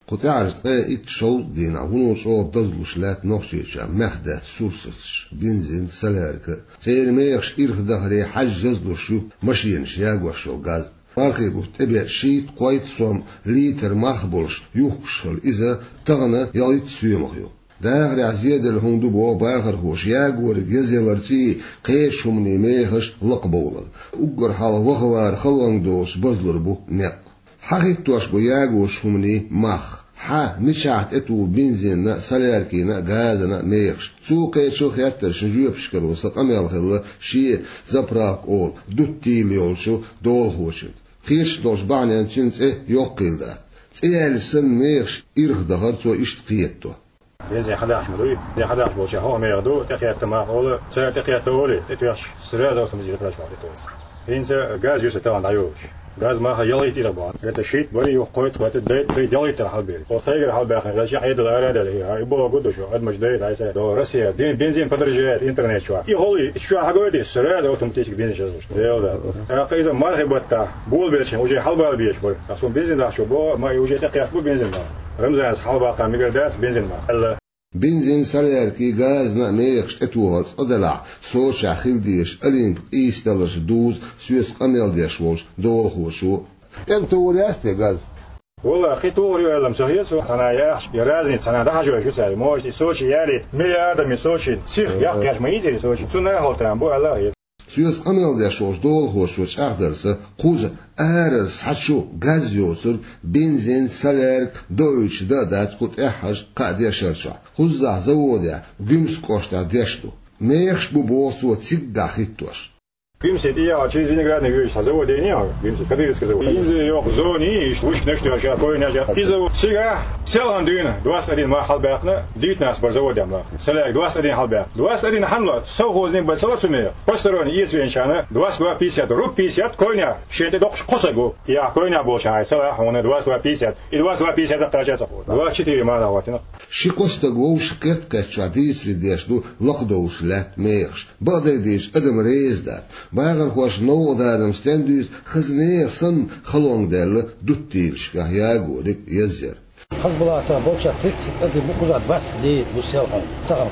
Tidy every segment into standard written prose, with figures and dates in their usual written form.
قطع شو دينا هونو شو تزلوش لات نوشيشا مخدة سورسش بنزين سلارك سير ميخش إرخ دهري حج جزلوشو مشينش ياغوشو غاز فاقي بوتبع شيت قويت صوم ليتر مخبولش يوخشل إذا تغنى ياليت سيومخيو داخل عزيد الهندو بو باخر خوش ياغور يزيلرتي قيشهم نيميخش لقبولل أقر حال وخوار خلوان دوش بزلر بو نق حقيق توش بو ياغوش همني مخ نشعت اتو بنزين سلاركينا غازنا ميخش سوقي شو خياتر شنجوب شكرو سقاميال خلا شي زبراك اول دوتي ليولشو دول خوشن خيش دوش بعني انتشنت يوقيل دا تيال سن ميخش إرخ دهر تو اشتقيتو زي خداش مدوي زي خداش بوشا هو ميغدو تقيات ما اول سير تقيات اولي تتوش سرا دو تمزي بلاش واحد هينز غاز يوسف تاع دايوش غاز ما يليت الى بعض قلت شيت بري وقوت وقت ديت يليت الحلبي وطير حلبي اخر شي عيد الاراد اللي هي يبغى قد شو قد مش ديت هاي دو روسيا دين بنزين بدرجات انترنت شو يهولي شو حاجه سرا دو تمتيش بنزين شو ده اذا ما رح يبطع بول بيش وجه حلبه بيش بر اصلا بنزين ده شو بو ما يوجه تقيات بو بنزين رمزان حلبه قام مقداس بنزين ما بنزين سلاركي غاز ما ميخش اتوهر صدلع سوشا خلديش ألين إيستالش دوز سويس قميل ديشوش دول خوشو توري أستي غاز والله أخي توري ولا مسوي سو أنا ياش يرازني أنا ده حاجة شو سالي موش سوشي يالي مليار من سوشي سيخ ياش ما يجري سوشي سنة هالتان بو الله سويس قميل ديشوش دول خوشوش أخدرس قوز أرس حشو غاز يوصل بنزين سلارك دويتش دادات قد إحج قادر شرشع خزع زودع جمس قوشتا ديشتو ميخش بوبوسو تسيقا خيتوش Бимсет я через виноградный вещь заводе не бимсет кадырский завод. Инзе yok зони iş уж нечто я koyunca. İzo siga selan düğüne 21 mahal bakna düğüt nas bar zavod yamla. Selak 21 hal bak. 21 hamla совхозный басалат суме. Посторонний есть венчана 2250 руб 50 koyunya. Şeyde dokş kosago. Ya koyunya bolşay sala ona 2250 и 2250 тажаса. 24 мана ватина. شيكوستغو شكت كاتشاديس لديشدو لقدوش لا ميخش بدرديش ادم ريزدا باغر خوش نو دارم ستاندوس خزنيه صن خلون دل دوتيلش يا غوريك يزر حزبلاتا بوشا 30 ادي بوكوزا 20 دي بوسيلهم تعرف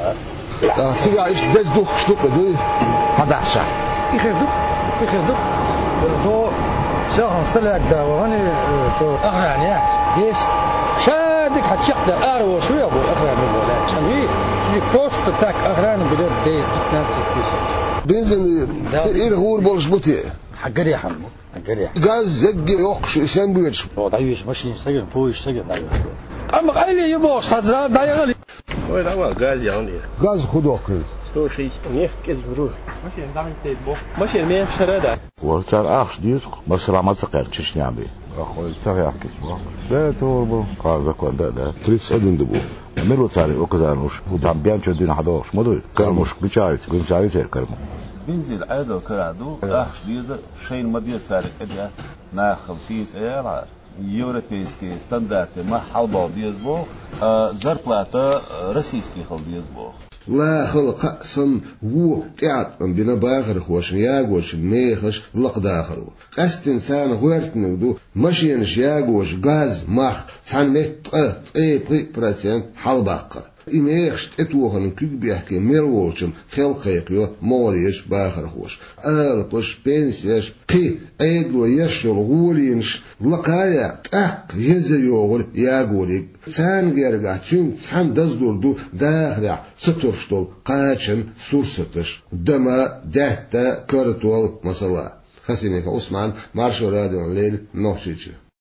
هذا سيغا ايش دزدو شتوك دو 11 يخردو دو ساهم سلاك دا وراني تو اغانيات يس شادك حتشقد أروى شوية أبو أغران الولاء شنوي شي بوست تاك أغران بدر دي تنامسك بيسك بنزل إيه هو البولش بوتي حقري حمو حقري غاز زق يوقش إسان بيوش دايوش ماشي سجن بويش سجن دايوش أما قايلي يبوش صدزار دايغلي وين هو غاز يعني غاز خدوه كريز توشي نيف كيز بروح ماشي ندعم تيدبو ماشي المية شرادة ورتار أخش ديوت مصر ما تقر تشنيابي أخوي تغير كسبه ده توربو قارزة كون ده تريس أدن دبو ميرو تاري وكذانوش ودام بيان تشدين حداش مدوي كرموش بيشايت كرمو بنزل عادو كرادو أخش ديزا شيء مدير سارك أديا ناخل سيس إيرار يوروبيسكي ستاندرت ما حلبا ديزبو زربلاتا روسيسكي خل ديزبو لا خلق صن هو قاعد بنا باخر خوش ياغوش ميخش لق داخرو قست انسان غيرت نودو ماشين ياغوش غاز مخ سان مت %% حلباقر إميخش تتوهن كيك بيحكي ميلوشم خلقيقيو موريش باخر خوش ألبش بنسيش قي أيدلو يشل غولينش لقايا يزيوغل ياغوليك سان جرغا تشون سان دزدوردو داخرع سترشتول قاچن سورستش دما دهتا كرتول مثلا خسيمي فعثمان مارشو راديو الليل نوشيتش